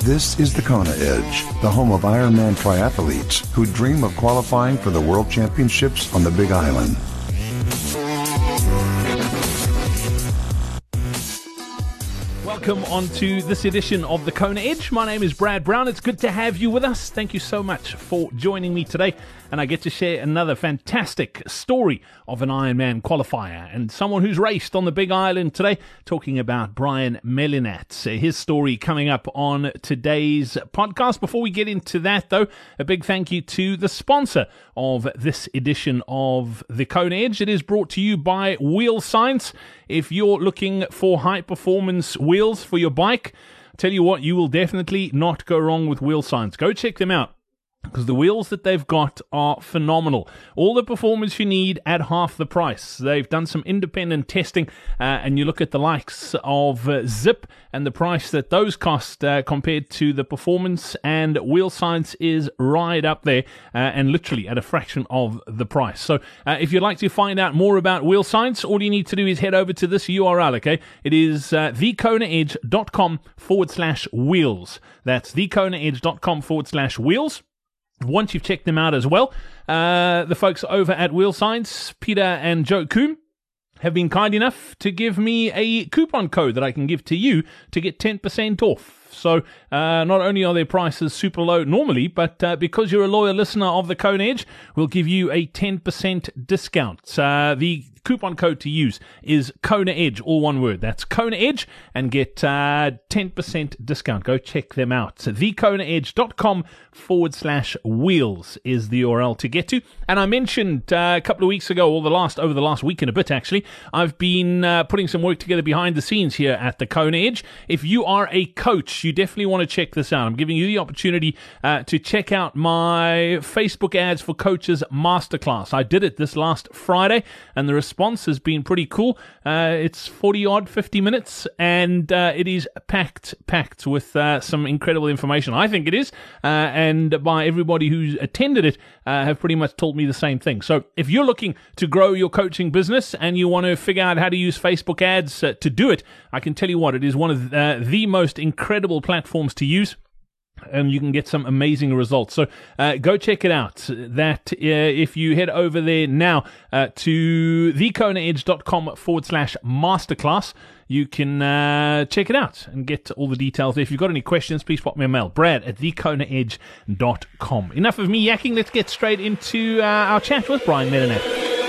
This is the Kona Edge, the home of Ironman triathletes who dream of qualifying for the World Championships on the Big Island. Welcome on to this edition of the Kona Edge. My name is Brad Brown. It's good to have you with us. Thank you so much for joining me today. And I get to share another fantastic story of an Ironman qualifier and someone who's raced on the Big Island today, talking about Brian Melinat. His story coming up on today's podcast. Before we get into that, though, a big thank you to the sponsor of this edition of the Kona Edge. It is brought to you by Wheel Science. If you're looking for high-performance wheels for your bike, tell you what, you will definitely not go wrong with Wheel Science. Go check them out, because the wheels that they've got are phenomenal. All the performance you need at half the price. They've done some independent testing, and you look at the likes of Zip and the price that those cost compared to the performance, and Wheel Science is right up there and literally at a fraction of the price. So if you'd like to find out more about Wheel Science, all you need to do is head over to this URL, okay? It is thekonaedge.com/wheels. That's thekonaedge.com/wheels. Once you've checked them out as well, the folks over at Wheel Science, Peter and Joe Coombe, have been kind enough to give me a coupon code that I can give to you to get 10% off. So not only are their prices super low normally, but because you're a loyal listener of the Kona Edge, we'll give you a 10% discount. The coupon code to use is Kona Edge, all one word. That's Kona Edge, and get 10% discount. Go check them out. thekonaedge.com/wheels is the URL to get to. And I mentioned a couple of weeks ago, over the last week and a bit actually, I've been putting some work together behind the scenes here at the Kona Edge. If you are a coach, you definitely want to check this out. I'm giving you the opportunity to check out my Facebook Ads for Coaches Masterclass. I did it this last Friday, and the response has been pretty cool. It's 50 minutes, and it is packed with some incredible information. I think it is, and by everybody who's attended it have pretty much told me the same thing. So if you're looking to grow your coaching business and you want to figure out how to use Facebook ads to do it, I can tell you what, it is one of the most incredible platforms to use, and you can get some amazing results. So go check it out. That if you head over there now to thekonaedge.com/masterclass, you can check it out and get all the details there. If you've got any questions, please pop me a mail, brad@thekonaedge.com. Enough of me yakking. Let's get straight into our chat with Brian Melinat.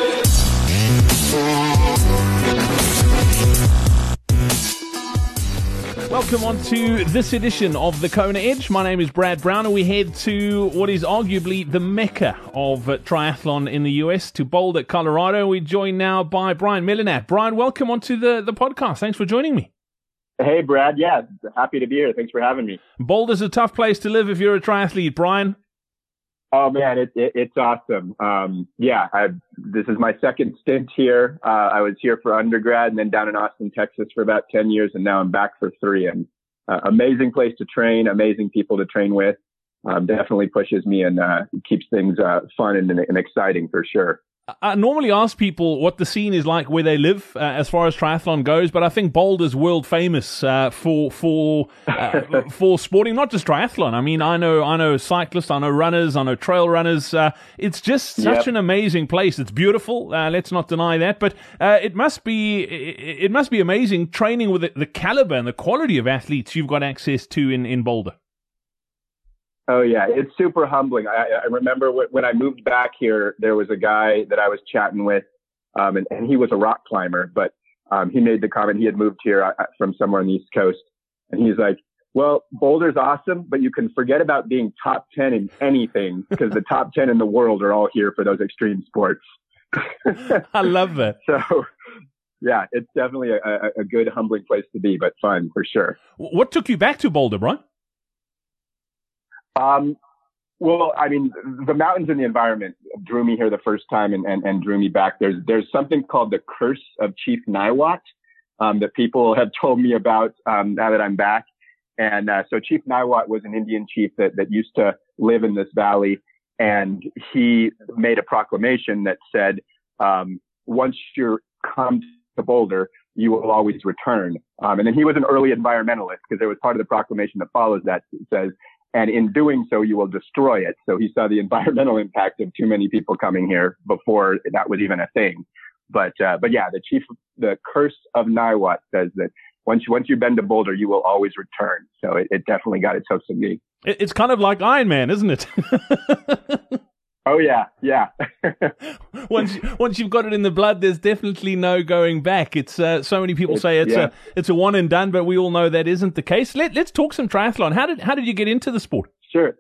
Welcome on to this edition of the Kona Edge. My name is Brad Brown, and we head to what is arguably the mecca of triathlon in the US, to Boulder, Colorado. We're joined now by Brian Melinat. Brian, welcome on to the podcast. Thanks for joining me. Hey, Brad. Yeah, happy to be here. Thanks for having me. Boulder's a tough place to live if you're a triathlete, Brian. Oh, man, it's awesome. This is my second stint here. I was here for undergrad and then down in Austin, Texas for about 10 years, and now I'm back for 3. And amazing place to train, amazing people to train with. Definitely pushes me and keeps things fun and exciting for sure. I normally ask people what the scene is like where they live as far as triathlon goes, but I think Boulder's world famous for sporting, not just triathlon. I mean, I know cyclists, I know runners, I know trail runners. It's just such an amazing place. It's beautiful. Let's not deny that, but it must be amazing training with the caliber and the quality of athletes you've got access to in Boulder. Oh, yeah. It's super humbling. I remember when I moved back here, there was a guy that I was chatting with, and he was a rock climber, but he made the comment he had moved here from somewhere on the East Coast. And he's like, well, Boulder's awesome, but you can forget about being top 10 in anything, because the top 10 in the world are all here for those extreme sports. I love that. So, yeah, it's definitely a good, humbling place to be, but fun for sure. What took you back to Boulder, Brian? Well, I mean, the mountains and the environment drew me here the first time and drew me back. There's something called the Curse of Chief Niwot that people have told me about now that I'm back. And so Chief Niwot was an Indian chief that used to live in this valley, and he made a proclamation that said, once you come to Boulder, you will always return. And then he was an early environmentalist because there was part of the proclamation that follows that says, and in doing so, you will destroy it. So he saw the environmental impact of too many people coming here before that was even a thing. But yeah, the curse of Niwot says that once you've been to Boulder, you will always return. So it definitely got its hooks in me. It's kind of like Iron Man, isn't it? Oh yeah. Once you've got it in the blood, there's definitely no going back. It's so many people say it's a one and done, but we all know that isn't the case. Let's talk some triathlon. How did you get into the sport? Sure.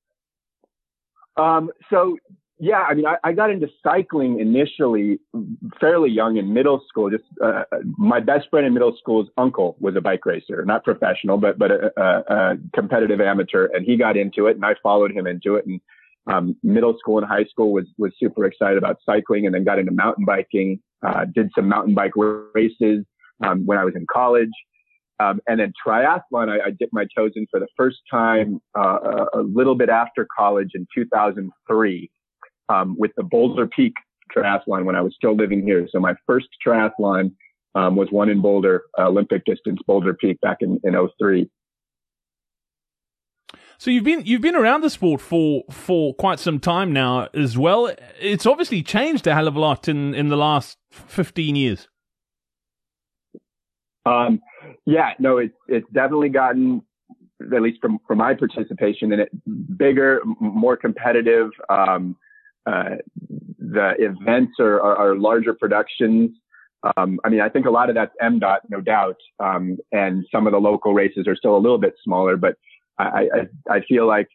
So yeah, I mean, I got into cycling initially fairly young in middle school. Just my best friend in middle school's uncle was a bike racer, not professional, but a competitive amateur, and he got into it, and I followed him into it. And middle school and high school was super excited about cycling, and then got into mountain biking. Did some mountain bike races when I was in college. And then triathlon, I dipped my toes in for the first time a little bit after college in 2003 with the Boulder Peak triathlon when I was still living here. So my first triathlon was one in Boulder, Olympic distance Boulder Peak back in 03. So you've been around the sport for quite some time now as well. It's obviously changed a hell of a lot in the last 15 years. Yeah, no, it's definitely gotten, at least from my participation in it, bigger, more competitive. The events are larger productions. I mean, I think a lot of that's MDOT, no doubt. And some of the local races are still a little bit smaller, but I feel like,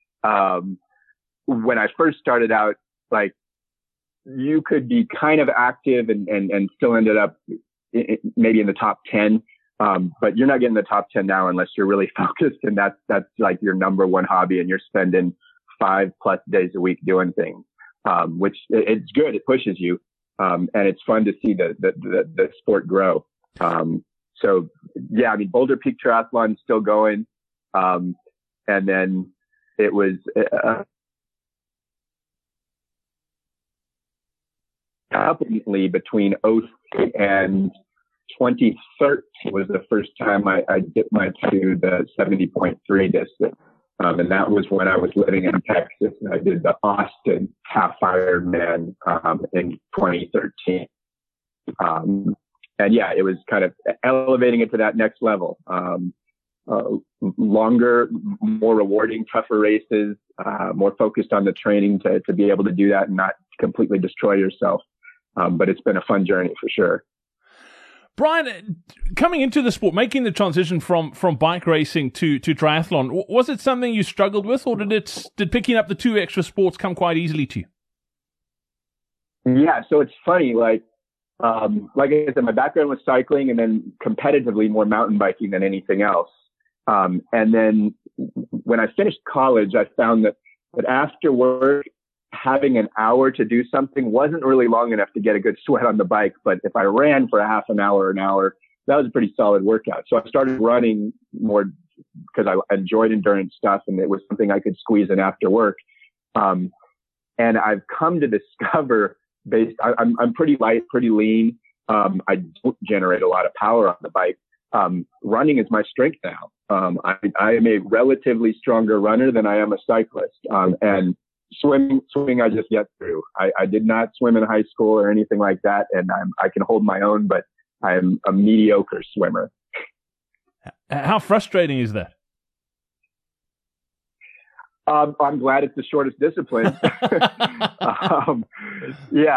when I first started out, like you could be kind of active and still ended up maybe in the top 10. But you're not getting the top 10 now unless you're really focused. And that's like your number one hobby, and you're spending 5+ days a week doing things, which it's good. It pushes you. And it's fun to see the sport grow. So yeah, I mean, Boulder Peak Triathlon is still going. And then it was, between 2003 and 2013 was the first time I dipped my toe to the 70.3 distance. And that was when I was living in Texas, and I did the Austin Half Ironman, in 2013. And yeah, it was kind of elevating it to that next level. Longer, more rewarding, tougher races, more focused on the training to be able to do that and not completely destroy yourself. But it's been a fun journey for sure. Brian, coming into the sport, making the transition from bike racing to triathlon, was it something you struggled with, or did picking up the two extra sports come quite easily to you? Yeah, so it's funny, like I said, my background was cycling, and then competitively more mountain biking than anything else. And then when I finished college, I found that after work, having an hour to do something wasn't really long enough to get a good sweat on the bike. But if I ran for a half an hour, that was a pretty solid workout. So I started running more because I enjoyed endurance stuff, and it was something I could squeeze in after work. And I've come to discover I'm pretty light, pretty lean. I don't generate a lot of power on the bike. Running is my strength now. I am a relatively stronger runner than I am a cyclist. And swimming, I just get through. I did not swim in high school or anything like that, and I can hold my own, but I am a mediocre swimmer. How frustrating is that? I'm glad it's the shortest discipline. Yeah,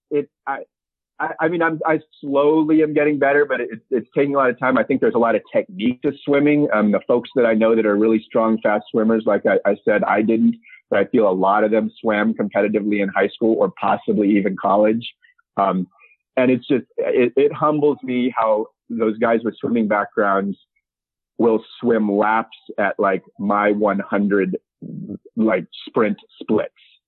I mean, I slowly am getting better, but it's taking a lot of time. I think there's a lot of technique to swimming. The folks that I know that are really strong, fast swimmers, like I said, I didn't, but I feel a lot of them swam competitively in high school or possibly even college. And it's just, it humbles me how those guys with swimming backgrounds will swim laps at like my 100, like sprint splits.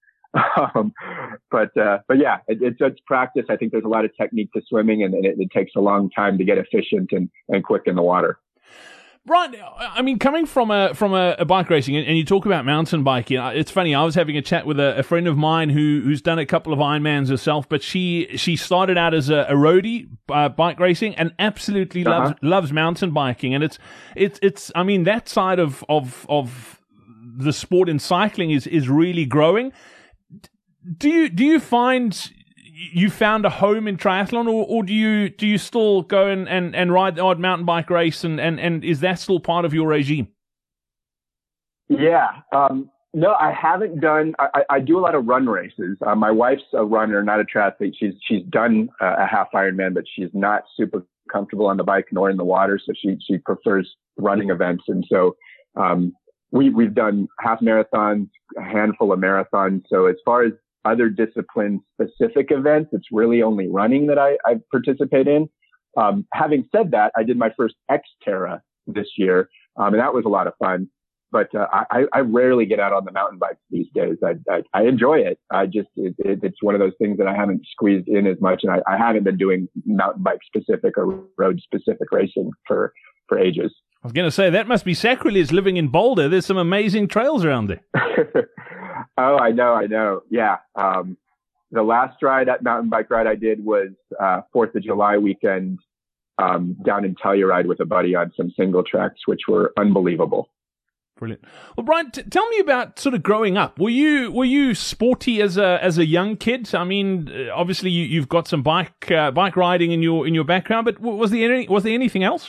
But yeah, it's practice. I think there's a lot of technique to swimming, and it takes a long time to get efficient and quick in the water. Right. I mean, coming from a bike racing, and you talk about mountain biking, it's funny. I was having a chat with a friend of mine who's done a couple of Ironmans herself, but she started out as a roadie bike racing and absolutely loves mountain biking. And it's I mean, that side of the sport in cycling is really growing. Do you find you found a home in triathlon, or do you still go and ride the odd mountain bike race, and is that still part of your regime? Yeah. No, I haven't done, I do a lot of run races. My wife's a runner, not a triathlete. She's done a half Ironman, but she's not super comfortable on the bike nor in the water. So she prefers running events. And so, we've done half marathons, a handful of marathons. So as far as other discipline specific events, it's really only running that I participate in. Having said that, I did my first Xterra this year, and that was a lot of fun. But I rarely get out on the mountain bikes these days. I enjoy it. It's one of those things that I haven't squeezed in as much, and I haven't been doing mountain bike specific or road specific racing for ages. I was going to say, that must be sacrilege living in Boulder. There's some amazing trails around there. Oh, I know. Yeah. The last mountain bike ride I did was 4th of July weekend down in Telluride with a buddy on some single tracks, which were unbelievable. Brilliant. Well, Brian, tell me about sort of growing up. Were you sporty as a young kid? I mean, obviously you've got some bike riding in your background, but was there anything else?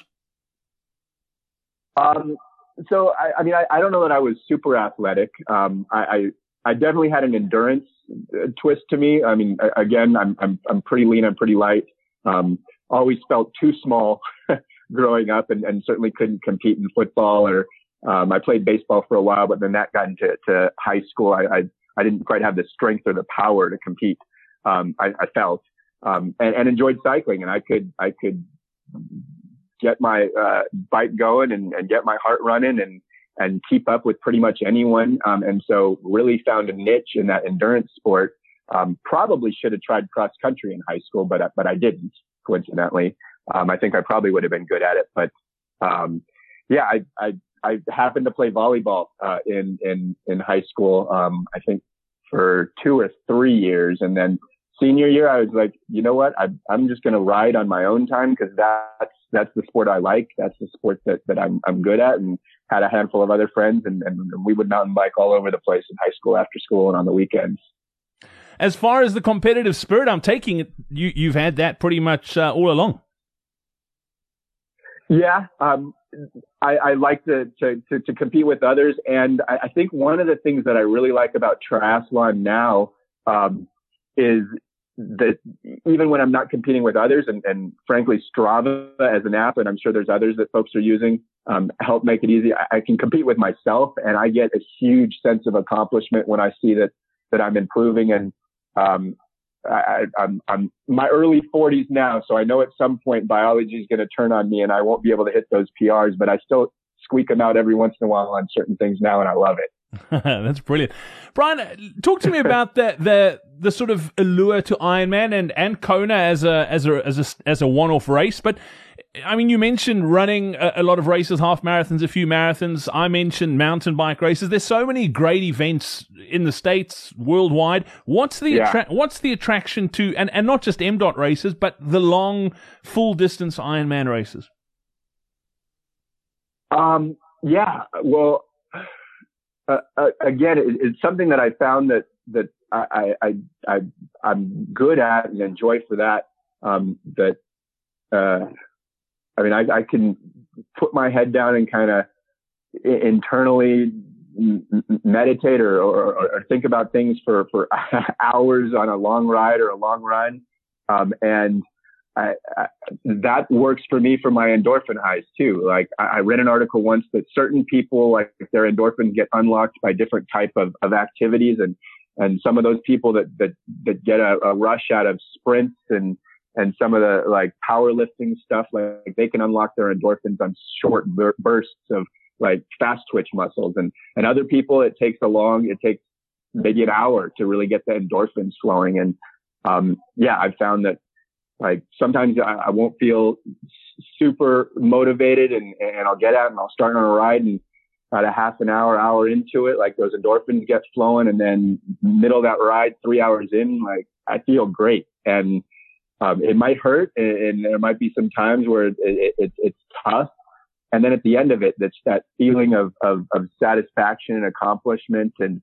So I mean, I don't know that I was super athletic. I definitely had an endurance twist to me. I mean, again, I'm pretty lean. I'm pretty light. Always felt too small growing up, and certainly couldn't compete in football or. I played baseball for a while, but then that got into high school. I didn't quite have the strength or the power to compete. I felt, and enjoyed cycling, and I could get my bike going and get my heart running and keep up with pretty much anyone. And so really found a niche in that endurance sport. Probably should have tried cross country in high school, but I didn't, coincidentally. I think I probably would have been good at it, but yeah, I happened to play volleyball in high school. I think for 2 or 3 years, and then senior year, I was like, you know what? I'm just going to ride on my own time, because that's the sport I like. That's the sport that I'm good at, and had a handful of other friends, and we would mountain bike all over the place in high school, after school, and on the weekends. As far as the competitive spirit, I'm taking it you've had that pretty much all along. Yeah. I like to compete with others. And I think one of the things that I really like about triathlon now, is that even when I'm not competing with others, and frankly, Strava as an app, and I'm sure there's others that folks are using, help make it easy. I can compete with myself, and I get a huge sense of accomplishment when I see that I'm improving. And, I'm my early 40s now, so I know at some point biology is going to turn on me and I won't be able to hit those PRs, but I still squeak them out every once in a while on certain things now, and I love it. That's brilliant. Brian, talk to me about the sort of allure to Ironman and Kona as a one-off race. But I mean, you mentioned running a lot of races, half marathons, a few marathons. I mentioned mountain bike races. There's so many great events in the States, worldwide. What's the attraction to, and not just MDOT races, but the long, full distance Ironman races? Yeah. Well, again, it's something that I found that I'm good at and enjoy for that. I mean, I can put my head down and kind of internally meditate or think about things for hours on a long ride or a long run. And that works for me for my endorphin highs too. Like I read an article once that certain people, like their endorphins get unlocked by different type of activities. And some of those people that get a rush out of sprints and some of the like powerlifting stuff, like they can unlock their endorphins on short bursts of like fast twitch muscles, and other people it takes maybe an hour to really get the endorphins flowing. And yeah, I've found that like sometimes I won't feel super motivated and I'll get out and I'll start on a ride, and about a half an hour into it, like those endorphins get flowing, and then middle of that ride, 3 hours in, like I feel great. And it might hurt, and there might be some times where it's tough. And then at the end of it, that's that feeling of satisfaction and accomplishment, and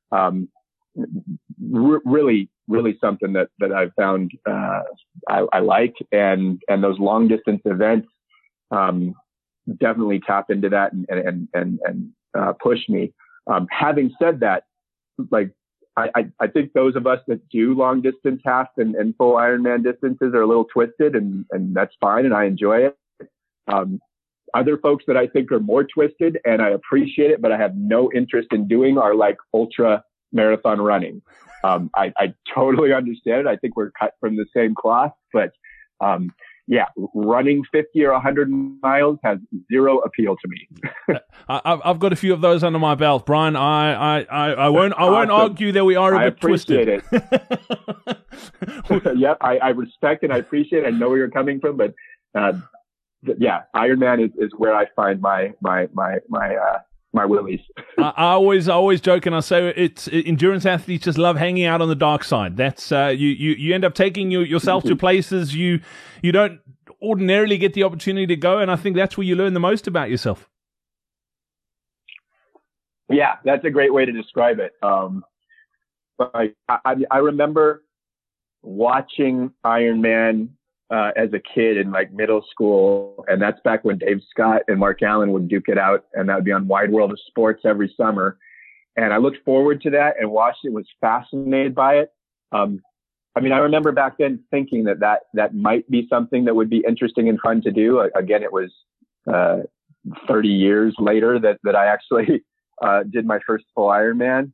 really something that I've found I like. And those long distance events definitely tap into that and push me. Having said that, like I think those of us that do long distance half and full Ironman distances are a little twisted, and that's fine, and I enjoy it. Other folks that I think are more twisted, and I appreciate it, but I have no interest in doing, are like ultra marathon running. I totally understand it. I think we're cut from the same cloth, but yeah, running 50 or 100 miles has zero appeal to me. I've got a few of those under my belt, Brian. I won't argue that we are a bit twisted. I appreciate it. Yep, I respect and I appreciate it. I know where you're coming from, but yeah, Ironman is where I find my willies. I always joke and I say it's endurance athletes just love hanging out on the dark side. That's you end up taking yourself to places you don't ordinarily get the opportunity to go, and I think that's where you learn the most about yourself. Yeah, that's a great way to describe it. But I remember watching Ironman as a kid in like middle school, and that's back when Dave Scott and Mark Allen would duke it out, and that would be on Wide World of Sports every summer. And I looked forward to that and watched it, was fascinated by it. I mean, I remember back then thinking that might be something that would be interesting and fun to do. Again, it was 30 years later that I actually did my first full Ironman.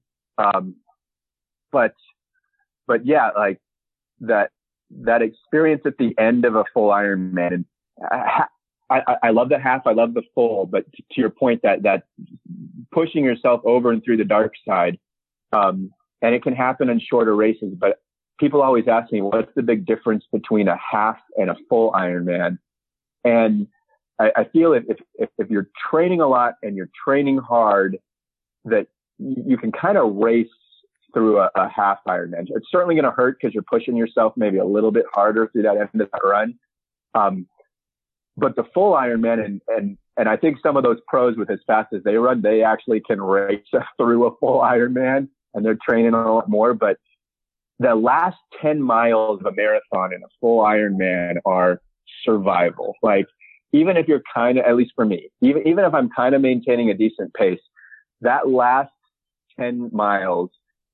But yeah, like that experience at the end of a full Ironman, I love the half, I love the full, but to your point, that pushing yourself over and through the dark side, and it can happen in shorter races, but people always ask me, what's the big difference between a half and a full Ironman? And I feel if you're training a lot and you're training hard, that you can kind of race through a half Ironman. It's certainly going to hurt because you're pushing yourself maybe a little bit harder through that end of that run. But the full Ironman, and I think some of those pros, with as fast as they run, they actually can race through a full Ironman, and they're training a lot more. But the last 10 miles of a marathon and a full Ironman are survival. Like, even if you're kind of, at least for me, even if I'm kind of maintaining a decent pace, that last 10 miles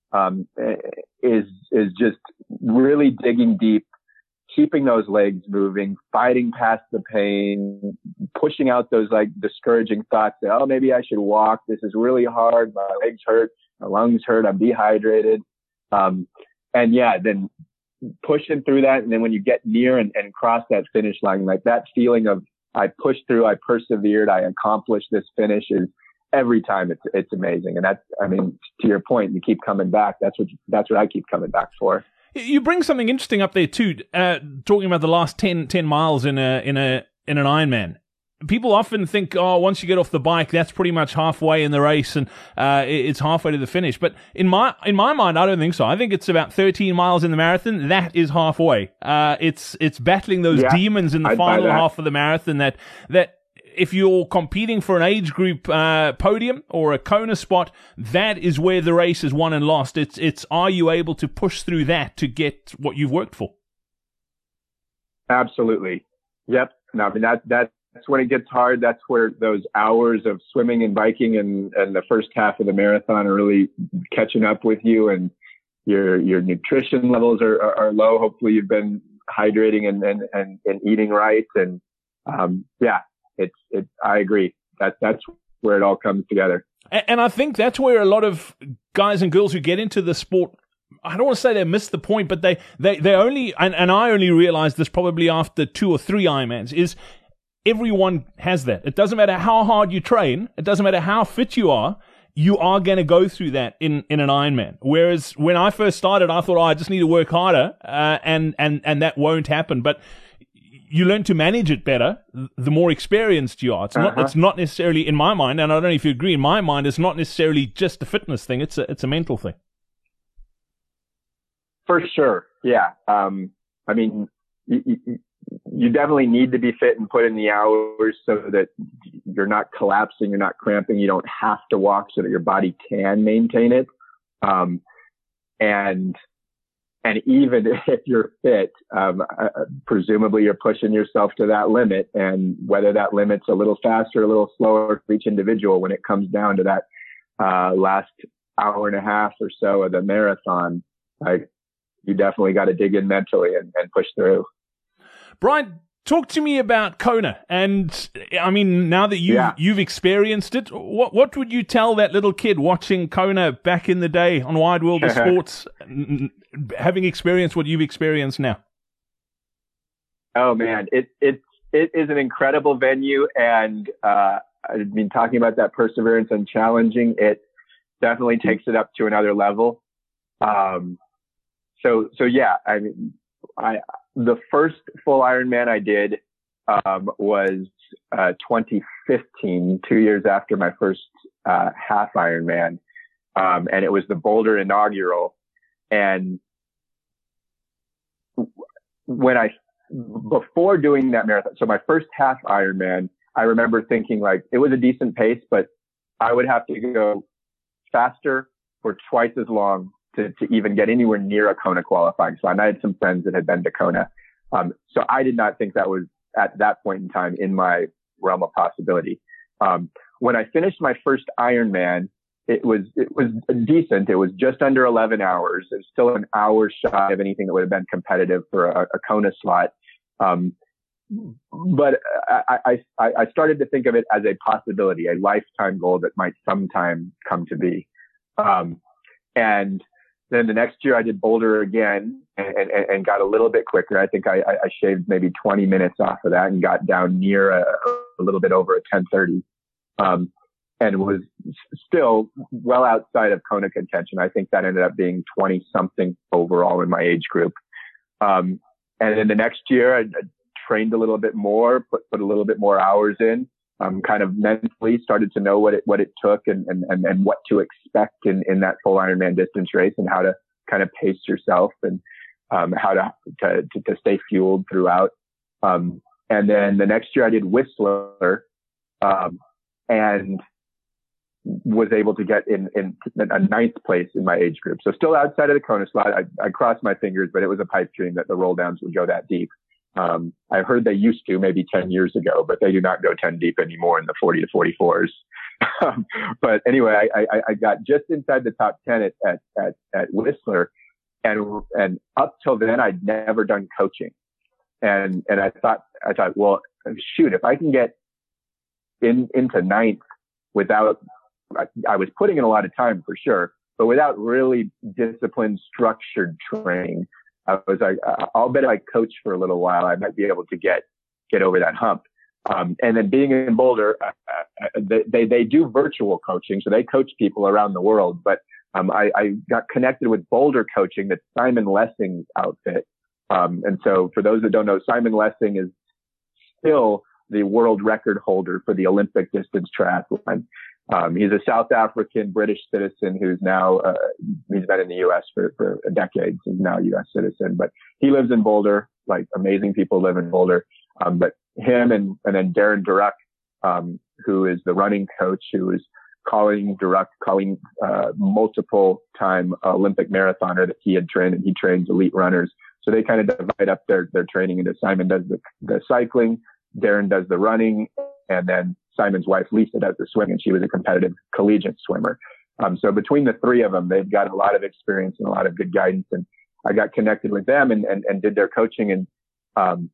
is just really digging deep, keeping those legs moving, fighting past the pain, pushing out those like discouraging thoughts that, oh, maybe I should walk. This is really hard. My legs hurt. My lungs hurt. I'm dehydrated. And yeah, then pushing through that. And then when you get near and cross that finish line, like that feeling of I pushed through, I persevered, I accomplished this finish, is every time it's amazing. And that's, I mean, to your point, you keep coming back. That's what I keep coming back for. You bring something interesting up there too, talking about the last 10 miles in an Ironman. People often think, oh, once you get off the bike, that's pretty much halfway in the race, and it's halfway to the finish. But in my mind, I don't think so. I think it's about 13 miles in the marathon. That is halfway. It's battling those demons in the final half of the marathon. That if you're competing for an age group podium or a Kona spot, that is where the race is won and lost. It's are you able to push through that to get what you've worked for? Absolutely. Yep. No, I mean that's when it gets hard. That's where those hours of swimming and biking and the first half of the marathon are really catching up with you, and your nutrition levels are low. Hopefully you've been hydrating and eating right. And yeah, I agree. That's where it all comes together. And I think that's where a lot of guys and girls who get into the sport, I don't want to say they missed the point, but they only, and I only realized this probably after 2 or 3 Ironmans, is everyone has that. It doesn't matter how hard you train. It doesn't matter how fit you are going to go through that in an Ironman. Whereas when I first started, I thought, I just need to work harder, and that won't happen. But you learn to manage it better the more experienced you are. It's not necessarily, in my mind, and I don't know if you agree, in my mind, it's not necessarily just a fitness thing. It's a mental thing. For sure. Yeah. I mean, you definitely need to be fit and put in the hours so that you're not collapsing, you're not cramping, you don't have to walk so that your body can maintain it. And even if you're fit, presumably you're pushing yourself to that limit, and whether that limit's a little faster, a little slower for each individual, when it comes down to that, last hour and a half or so of the marathon, you definitely got to dig in mentally and push through. Brian, talk to me about Kona. And I mean, now that you've experienced it, what would you tell that little kid watching Kona back in the day on Wide World of Sports, having experienced what you've experienced now? Oh man, it is an incredible venue. And, I mean, talking about that perseverance and challenging, it definitely takes it up to another level. So yeah, I mean, the first full Ironman I did, was, 2015, 2 years after my first, half Ironman. And it was the Boulder inaugural. And before doing that marathon, so my first half Ironman, I remember thinking like it was a decent pace, but I would have to go faster for twice as long to even get anywhere near a Kona qualifying. So I had some friends that had been to Kona. So I did not think that was at that point in time in my realm of possibility. When I finished my first Ironman, it was decent. It was just under 11 hours. It was still an hour shy of anything that would have been competitive for a Kona slot. But I started to think of it as a possibility, a lifetime goal that might sometime come to be. And then the next year I did Boulder again and got a little bit quicker. I think I shaved maybe 20 minutes off of that and got down near a little bit over a 10:30. And was still well outside of Kona contention. I think that ended up being 20 something overall in my age group. And then the next year I trained a little bit more, put a little bit more hours in. Kind of mentally started to know what it took and what to expect in that full Ironman distance race, and how to kind of pace yourself, and how to stay fueled throughout. And then the next year I did Whistler, and was able to get in a ninth place in my age group. So still outside of the Kona slot. I crossed my fingers, but it was a pipe dream that the roll downs would go that deep. I heard they used to maybe 10 years ago, but they do not go 10 deep anymore in the 40 to 44s. But anyway, I got just inside the top 10 at Whistler, and up till then I'd never done coaching. And I thought, well, shoot, if I can get into ninth without, I was putting in a lot of time for sure, but without really disciplined, structured training, I was like, I'll bet if I coach for a little while, I might be able to get over that hump. And then being in Boulder, they do virtual coaching, so they coach people around the world. But I got connected with Boulder Coaching, that's Simon Lessing's outfit. And so for those that don't know, Simon Lessing is still the world record holder for the Olympic distance triathlon. He's a South African British citizen who's now, he's been in the U.S. for decades. He's now a U.S. citizen, but he lives in Boulder. Like, amazing people live in Boulder. But him and then Darren Duruck, who is the running coach, who is calling multiple time Olympic marathoner that he had trained, and he trains elite runners. So they kind of divide up their training into Simon does the cycling, Darren does the running, and then Simon's wife, Lisa, does the swimming, and she was a competitive collegiate swimmer. So between the three of them, they've got a lot of experience and a lot of good guidance. And I got connected with them and did their coaching, and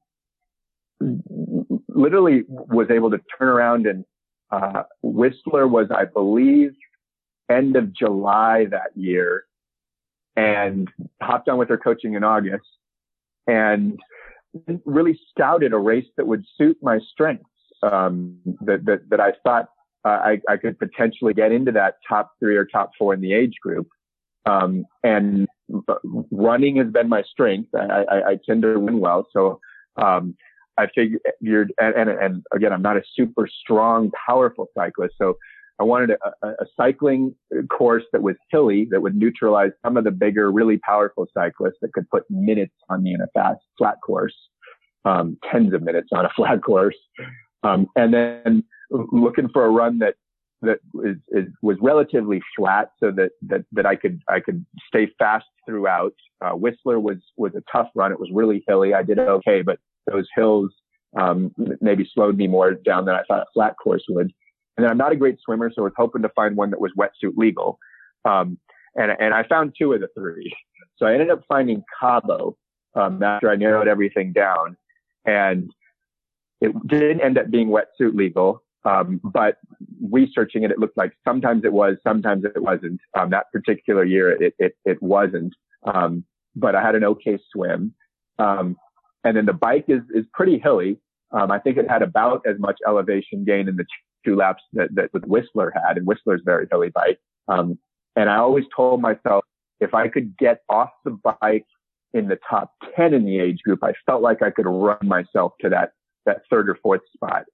literally was able to turn around. And Whistler was, I believe, end of July that year, and hopped on with their coaching in August, and really scouted a race that would suit my strengths. That I thought I could potentially get into that top 3 or top 4 in the age group. And running has been my strength. I tend to run well. So I figured, and again, I'm not a super strong, powerful cyclist. So I wanted a cycling course that was hilly, that would neutralize some of the bigger, really powerful cyclists that could put minutes on me in a flat course, tens of minutes on a flat course. And then looking for a run that was relatively flat so that I could stay fast throughout. Whistler was a tough run. It was really hilly. I did okay, but those hills, maybe slowed me more down than I thought a flat course would. And then I'm not a great swimmer, so I was hoping to find one that was wetsuit legal. And I found two of the three. So I ended up finding Cabo, after I narrowed everything down, and it didn't end up being wetsuit legal. But researching it, it looked like sometimes it was, sometimes it wasn't. That particular year, it wasn't. But I had an okay swim. And then the bike is pretty hilly. I think it had about as much elevation gain in the two laps that Whistler had, and Whistler's very hilly bike. And I always told myself, if I could get off the bike in the top 10 in the age group, I felt like I could run myself to that third or fourth spot.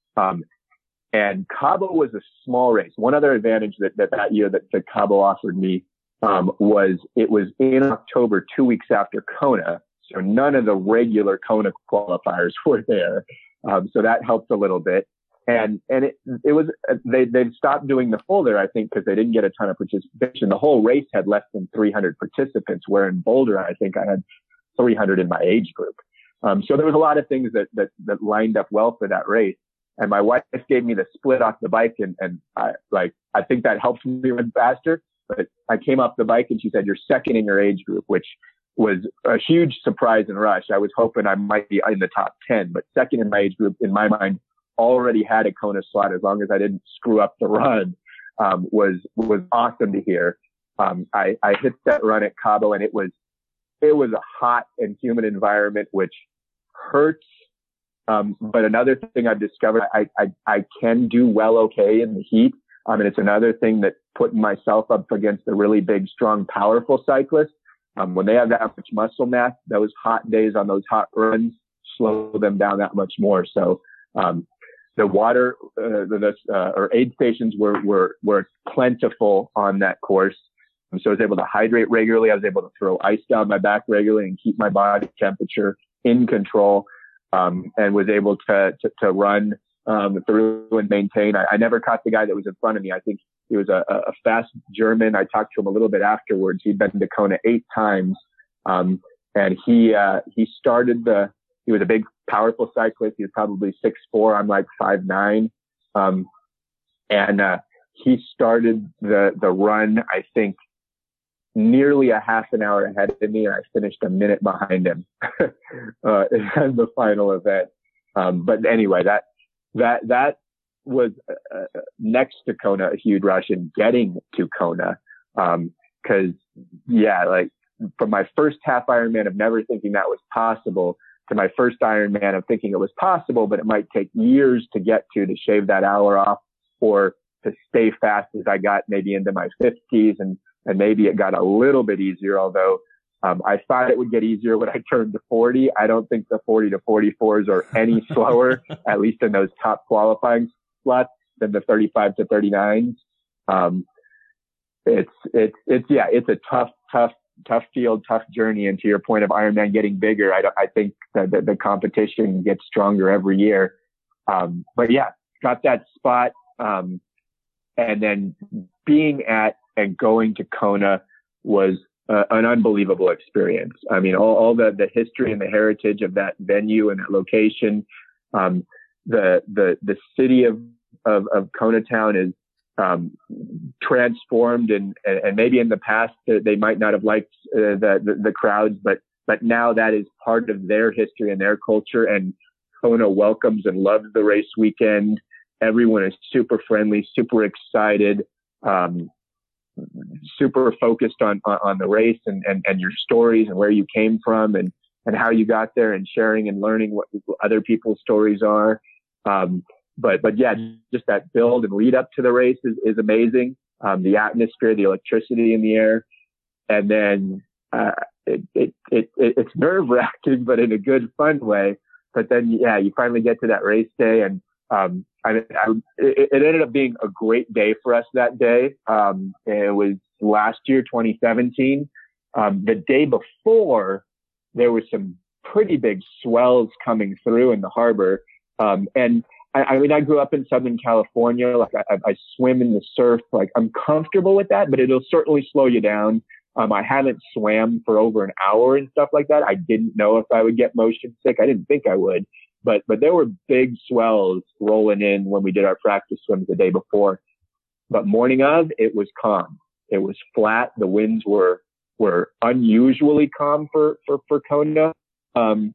And Cabo was a small race. One other advantage that year that Cabo offered me, was it was in October, 2 weeks after Kona. So none of the regular Kona qualifiers were there. So that helped a little bit. And it was, they'd stopped doing the full there, I think, because they didn't get a ton of participation. The whole race had less than 300 participants, where in Boulder, I think I had 300 in my age group. So there was a lot of things that lined up well for that race. And my wife gave me the split off the bike, and I think that helped me run faster. But I came off the bike and she said, "You're second in your age group," which was a huge surprise and rush. I was hoping I might be in the top 10, but second in my age group, in my mind, already had a Kona slot as long as I didn't screw up the run, was awesome to hear. I hit that run at Cabo, and it was a hot and humid environment, which hurts. But another thing I've discovered, I can do well okay in the heat. And it's another thing that putting myself up against the really big, strong, powerful cyclists, when they have that much muscle mass, those hot days on those hot runs slow them down that much more. So, the water, or aid stations were plentiful on that course. So I was able to hydrate regularly. I was able to throw ice down my back regularly and keep my body temperature in control. And was able to run, through and maintain. I never caught the guy that was in front of me. I think he was a fast German. I talked to him a little bit afterwards. He'd been to Kona 8 times. And he was a big, powerful cyclist. He was probably 6'4". I'm like 5'9". He started the run, I think, nearly a half an hour ahead of me, and I finished a minute behind him in the final event. But anyway, that was next to Kona a huge rush, and getting to Kona, because like from my first half Ironman of never thinking that was possible to my first Ironman of thinking it was possible, but it might take years to get to shave that hour off, or to stay fast as I got maybe into my 50s, and maybe it got a little bit easier, although I thought it would get easier when I turned to 40. I don't think the 40 to 44s are any slower, at least in those top qualifying slots, than the 35 to 39s. It's a tough field, tough journey. And to your point of Ironman getting bigger, I think that the competition gets stronger every year. But yeah, got that spot. And then being at and going to Kona was an unbelievable experience. I mean, all the history and the heritage of that venue and that location. The city of Kona town is transformed, and maybe in the past they might not have liked the crowds, but now that is part of their history and their culture. And Kona welcomes and loves the race weekend. Everyone is super friendly, super excited, super focused on the race and your stories and where you came from and how you got there, and sharing and learning what other people's stories are. But yeah, just that build and lead up to the race is amazing. The atmosphere, the electricity in the air. And then, it's nerve wracking, but in a good, fun way, but then, yeah, you finally get to that race day, and it ended up being a great day for us that day. It was last year, 2017. The day before, there was some pretty big swells coming through in the harbor. And I grew up in Southern California. Like I swim in the surf. Like I'm comfortable with that, but it'll certainly slow you down. I haven't swam for over an hour and stuff like that. I didn't know if I would get motion sick. I didn't think I would, but there were big swells rolling in when we did our practice swims the day before. But morning of, it was calm. It was flat. The winds were unusually calm for Kona. And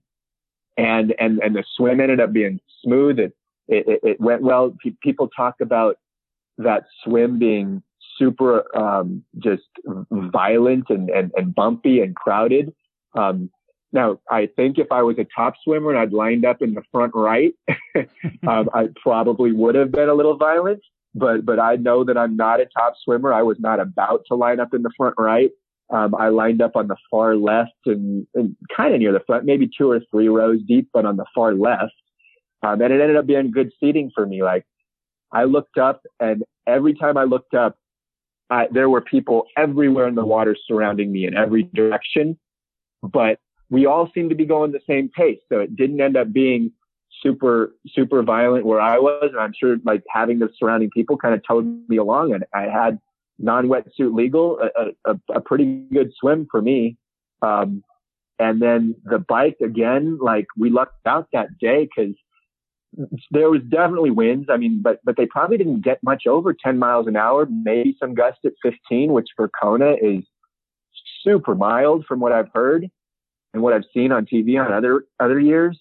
the swim ended up being smooth. It went well. People talk about that swim being super, just violent and bumpy and crowded. Now I think if I was a top swimmer and I'd lined up in the front right, I probably would have been a little violent, but I know that I'm not a top swimmer. I was not about to line up in the front right. I lined up on the far left and kind of near the front, maybe 2 or 3 rows deep, but on the far left. And it ended up being good seating for me. Like I looked up, and every time I looked up, there were people everywhere in the water surrounding me in every direction, but we all seemed to be going the same pace. So it didn't end up being super, super violent where I was. And I'm sure like having the surrounding people kind of towed me along, and I had non-wetsuit legal, a pretty good swim for me. And then the bike again, like we lucked out that day because there was definitely winds. I mean, but they probably didn't get much over 10 miles an hour, maybe some gusts at 15, which for Kona is super mild from what I've heard and what I've seen on TV on other years.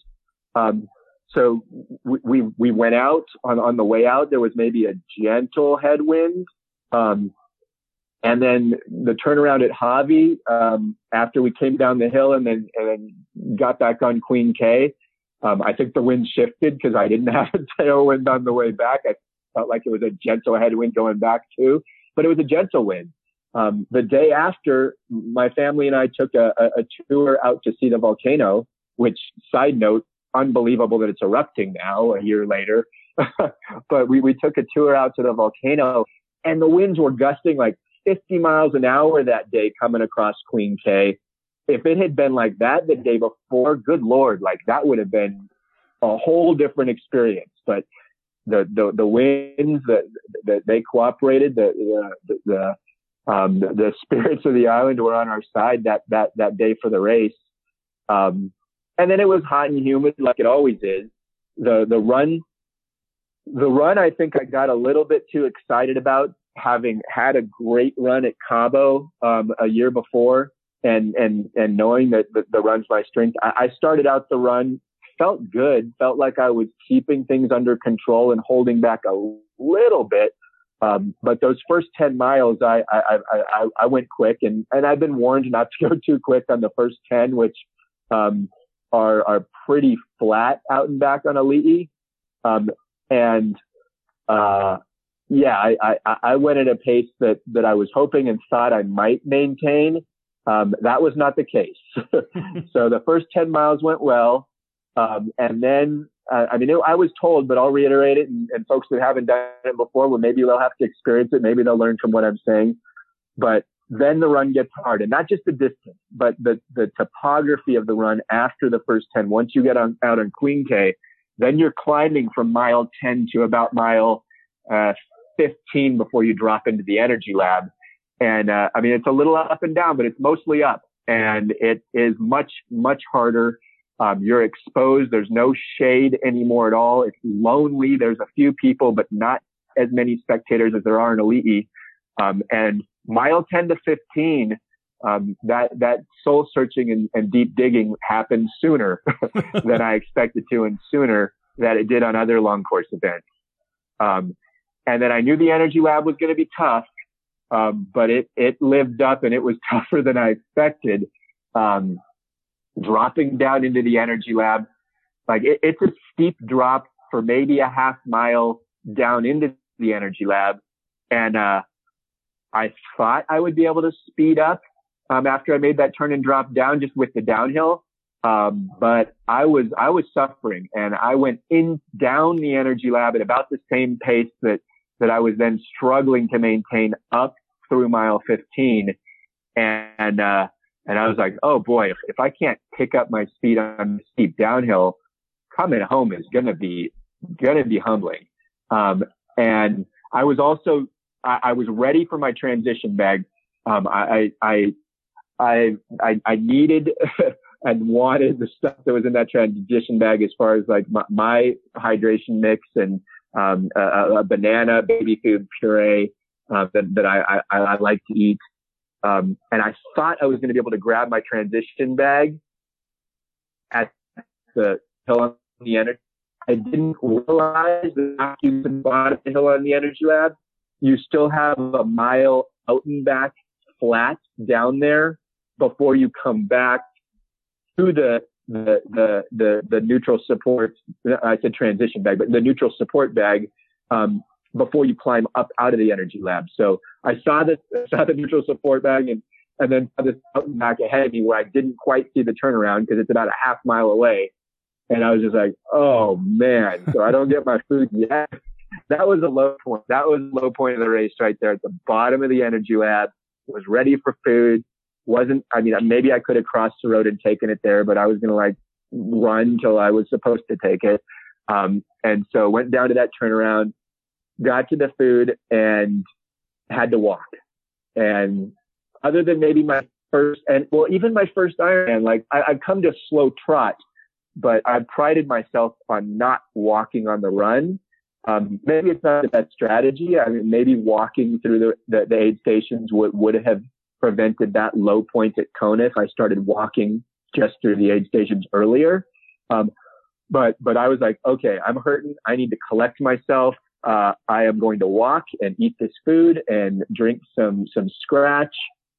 So we went out on the way out. There was maybe a gentle headwind. And then the turnaround at Javi, after we came down the hill and then got back on Queen K, I think the wind shifted because I didn't have a tailwind on the way back. I felt like it was a gentle headwind going back too, but it was a gentle wind. The day after, my family and I took a tour out to see the volcano, which, side note, unbelievable that it's erupting now a year later. But we took a tour out to the volcano, and the winds were gusting like 50 miles an hour that day coming across Queen K. If it had been like that the day before, good Lord, like that would have been a whole different experience. But the winds that they cooperated, the spirits of the island were on our side that day for the race. And then it was hot and humid like it always is. The run, I think I got a little bit too excited about, having had a great run at Cabo a year before, and knowing that the run's my strength. I started out the run, felt good, felt like I was keeping things under control and holding back a little bit. But those first 10 miles, I went quick, and I've been warned not to go too quick on the first 10, which are pretty flat out and back on Ali'i. Yeah, I went at a pace that I was hoping and thought I might maintain. That was not the case. So the first 10 miles went well. And then, I was told, but I'll reiterate it. And folks that haven't done it before, well, maybe they'll have to experience it. Maybe they'll learn from what I'm saying. But then the run gets hard, and not just the distance, but the topography of the run after the first 10. Once you get out on Queen K, then you're climbing from mile 10 to about mile 15 before you drop into the energy lab. And, it's a little up and down, but it's mostly up, and it is much, much harder. You're exposed. There's no shade anymore at all. It's lonely. There's a few people, but not as many spectators as there are in Ali'i. And mile 10 to 15, that soul searching and deep digging happened sooner than I expected to, and sooner than it did on other long course events. And then I knew the energy lab was going to be tough, but it lived up, and it was tougher than I expected. Dropping down into the energy lab, like it's a steep drop for maybe a half mile down into the energy lab. And, I thought I would be able to speed up, after I made that turn and drop down just with the downhill. But I was suffering, and I went down the energy lab at about the same pace that I was then struggling to maintain up through mile 15. And I was like, oh boy, if I can't pick up my speed on the steep downhill, coming home is going to be humbling. And I was also, I was ready for my transition bag. I needed and wanted the stuff that was in that transition bag as far as like my hydration mix and, a banana, baby food puree, that I like to eat. And I thought I was going to be able to grab my transition bag at the hill on the energy. I didn't realize that after you can bottom the hill on the energy lab, you still have a mile out and back flat down there before you come back to the neutral support. I said transition bag, but the neutral support bag, before you climb up out of the energy lab. So I saw the neutral support bag and then saw this out and back ahead of me where I didn't quite see the turnaround because it's about a half mile away. And I was just like, oh man, so I don't get my food yet. That was a low point. That was a low point of the race right there at the bottom of the energy lab. Was ready for food. Maybe I could have crossed the road and taken it there, but I was going to like run till I was supposed to take it. And so went down to that turnaround, got to the food and had to walk. And other than maybe my first Ironman, like I've come to a slow trot, but I prided myself on not walking on the run. Maybe it's not the best strategy. I mean, maybe walking through the aid stations would have prevented that low point at Kona if I started walking just through the aid stations earlier. But I was like, okay, I'm hurting. I need to collect myself. I am going to walk and eat this food and drink some scratch.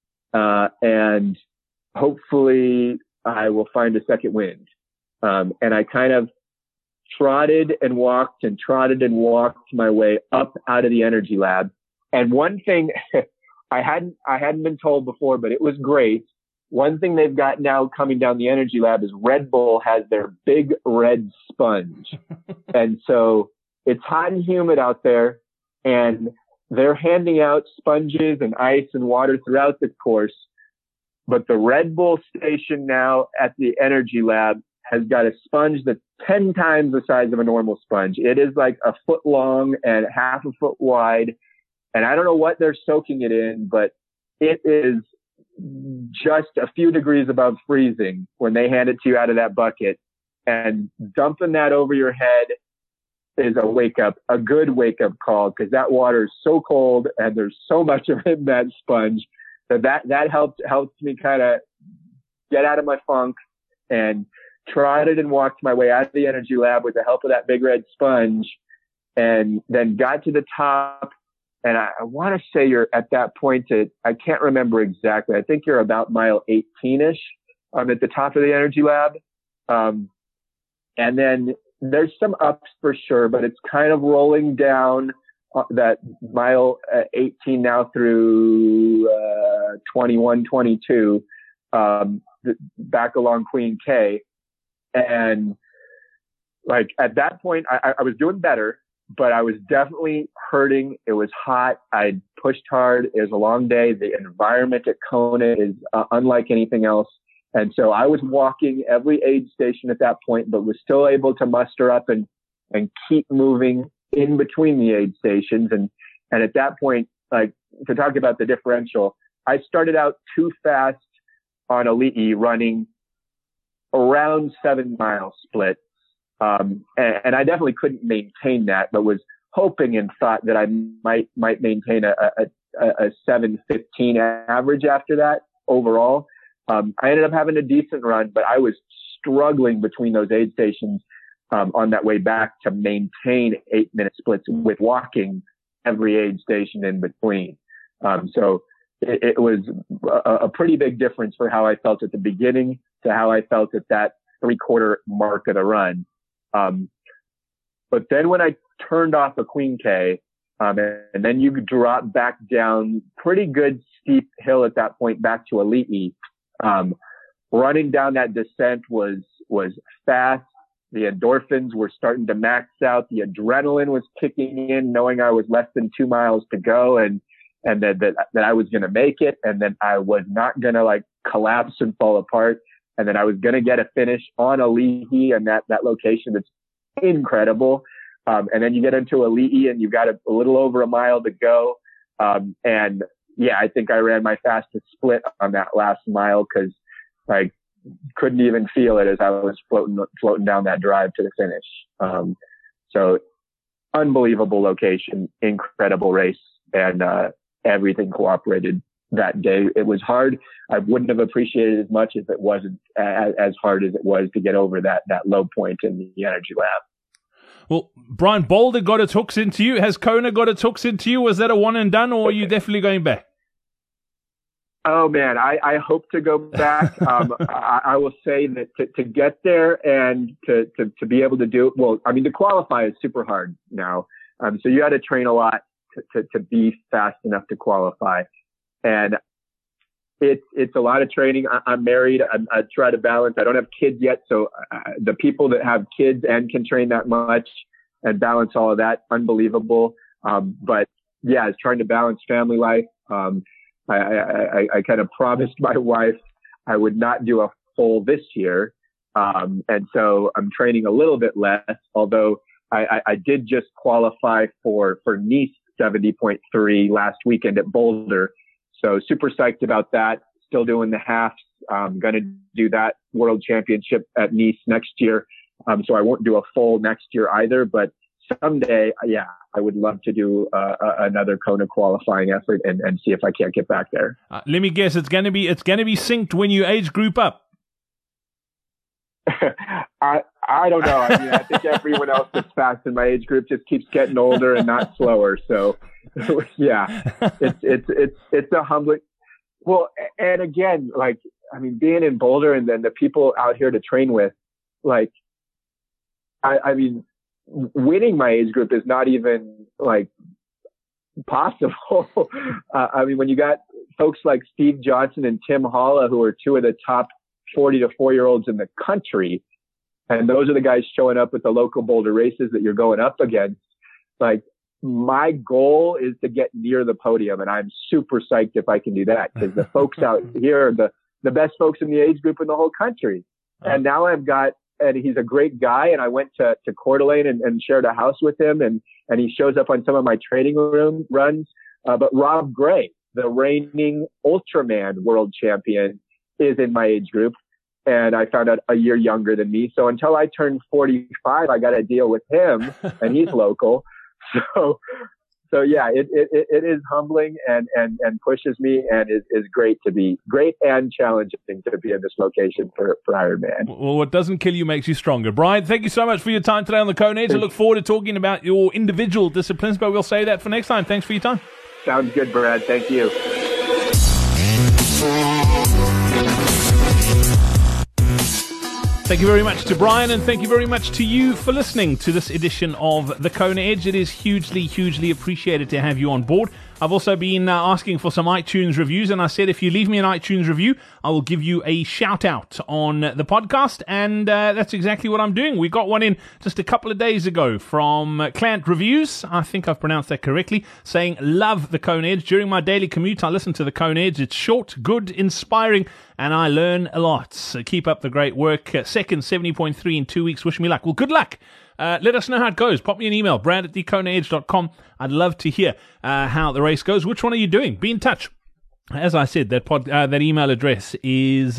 And hopefully I will find a second wind. And I kind of trotted and walked my way up out of the energy lab. And one thing I hadn't been told before, but it was great. One thing they've got now coming down the energy lab is Red Bull has their big red sponge. And so it's hot and humid out there and they're handing out sponges and ice and water throughout the course. But the Red Bull station now at the energy lab has got a sponge that's 10 times the size of a normal sponge. It is like a foot long and half a foot wide. And I don't know what they're soaking it in, but it is just a few degrees above freezing when they hand it to you out of that bucket. And dumping that over your head is a good wake up call because that water is so cold and there's so much of it in that sponge that helped me kind of get out of my funk and trotted and walked my way out of the energy lab with the help of that big red sponge and then got to the top. And I want to say you're at that point I can't remember exactly. I think you're about mile 18-ish at the top of the energy lab. And then there's some ups for sure, but it's kind of rolling down that mile 18 now through 21, 22, back along Queen K. And like at that point, I was doing better, but I was definitely hurting. It was hot. I pushed hard. It was a long day. The environment at Kona is unlike anything else. And so I was walking every aid station at that point, but was still able to muster up and keep moving in between the aid stations. And at that point, like to talk about the differential, I started out too fast on Ali'i running around 7 mile split. And I definitely couldn't maintain that, but was hoping and thought that I might maintain a 7:15 average after that overall. I ended up having a decent run, but I was struggling between those aid stations on that way back to maintain 8-minute splits with walking every aid station in between. So it was a pretty big difference for how I felt at the beginning to how I felt at that 3/4 mark of the run. But then when I turned off a Queen K, and then you drop back down pretty good steep hill at that point back to Ali'i, running down that descent was fast. The endorphins were starting to max out. The adrenaline was kicking in, knowing I was less than 2 miles to go and that I was going to make it. And then I was not going to like collapse and fall apart. And then I was going to get a finish on Ali'i, and that location that's incredible. And then you get into Ali'i and you've got a little over a mile to go. And yeah, I think I ran my fastest split on that last mile because I couldn't even feel it as I was floating down that drive to the finish. So unbelievable location, incredible race, and everything cooperated that day. It was hard. I wouldn't have appreciated it as much if it wasn't as hard as it was to get over that low point in the energy lab. Well, Brian, Boulder got its hooks into you. Has Kona got its hooks into you? Was that a one and done, or are you definitely going back? Oh man, I hope to go back. I will say that to get there and to be able to do it. Well, I mean, to qualify is super hard now. So you got to train a lot to be fast enough to qualify. And it's a lot of training. I'm married. I try to balance. I don't have kids yet. So the people that have kids and can train that much and balance all of that, unbelievable. But yeah, it's trying to balance family life. I kind of promised my wife I would not do a full this year. And so I'm training a little bit less, although I did just qualify for Nice 70.3 last weekend at Boulder. So super psyched about that. Still doing the halves. I'm going to do that world championship at Nice next year. So I won't do a full next year either, but someday, yeah, I would love to do another Kona qualifying effort and see if I can't get back there. Let me guess, it's going to be synced when you age group up. I don't know. I mean, I think everyone else that's fast in my age group just keeps getting older and not slower. So yeah, it's a humbling. Well, and again, like, I mean, being in Boulder and then the people out here to train with, like, I mean, winning my age group is not even like possible. I mean, when you got folks like Steve Johnson and Tim Halla, who are two of the top 40 to 4-year-olds in the country, and those are the guys showing up at the local Boulder races that you're going up against, like, my goal is to get near the podium, and I'm super psyched if I can do that, because the folks out here are the best folks in the age group in the whole country. And now and he's a great guy, and I went to Coeur d'Alene and shared a house with him, and he shows up on some of my training room runs. But Rob Gray, the reigning Ultraman world champion, is in my age group, and I found out a year younger than me. So until I turn 45, I got to deal with him, and he's local. So yeah, it is humbling and pushes me, and is great and challenging to be in this location for Ironman. Well, what doesn't kill you makes you stronger. Brian, thank you so much for your time today on the Kona Edge. I look forward to talking about your individual disciplines, but we'll save that for next time. Thanks for your time. Sounds good, Brad. Thank you. Thank you very much to Brian, and thank you very much to you for listening to this edition of the Kona Edge. It is hugely, hugely appreciated to have you on board. I've also been asking for some iTunes reviews, and I said if you leave me an iTunes review, I will give you a shout out on the podcast, and that's exactly what I'm doing. We got one in just a couple of days ago from Clant Reviews. I think I've pronounced that correctly, saying, love the Kona Edge. During my daily commute, I listen to the Kona Edge. It's short, good, inspiring, and I learn a lot. So keep up the great work. Second 70.3 in 2 weeks. Wish me luck. Well, good luck. Let us know how it goes. Pop me an email, brad@thekonaedge.com. I'd love to hear how the race goes. Which one are you doing? Be in touch. As I said, that email address is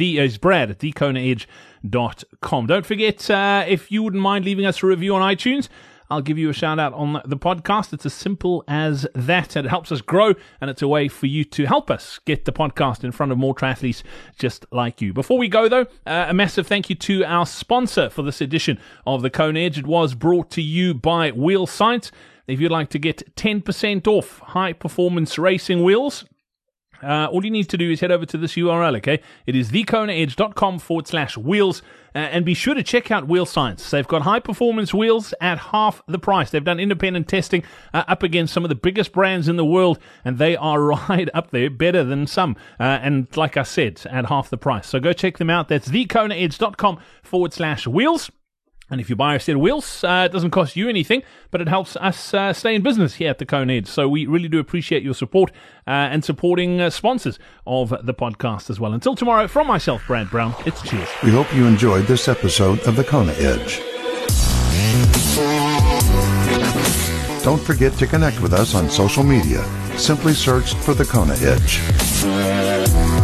brad@thekonaedge.com. Don't forget, if you wouldn't mind leaving us a review on iTunes, I'll give you a shout out on the podcast. It's as simple as that. It helps us grow, and it's a way for you to help us get the podcast in front of more triathletes just like you. Before we go, though, a massive thank you to our sponsor for this edition of the Kona Edge. It was brought to you by Wheel Science. If you'd like to get 10% off high-performance racing wheels, All you need to do is head over to this URL, okay? It is thekonaedge.com/wheels. And be sure to check out Wheel Science. They've got high-performance wheels at half the price. They've done independent testing up against some of the biggest brands in the world, and they are right up there, better than some. And like I said, at half the price. So go check them out. That's thekonaedge.com/wheels. And if you buy a set of wheels, it doesn't cost you anything, but it helps us stay in business here at the Kona Edge. So we really do appreciate your support and supporting sponsors of the podcast as well. Until tomorrow, from myself, Brad Brown, it's cheers. We hope you enjoyed this episode of the Kona Edge. Don't forget to connect with us on social media. Simply search for the Kona Edge.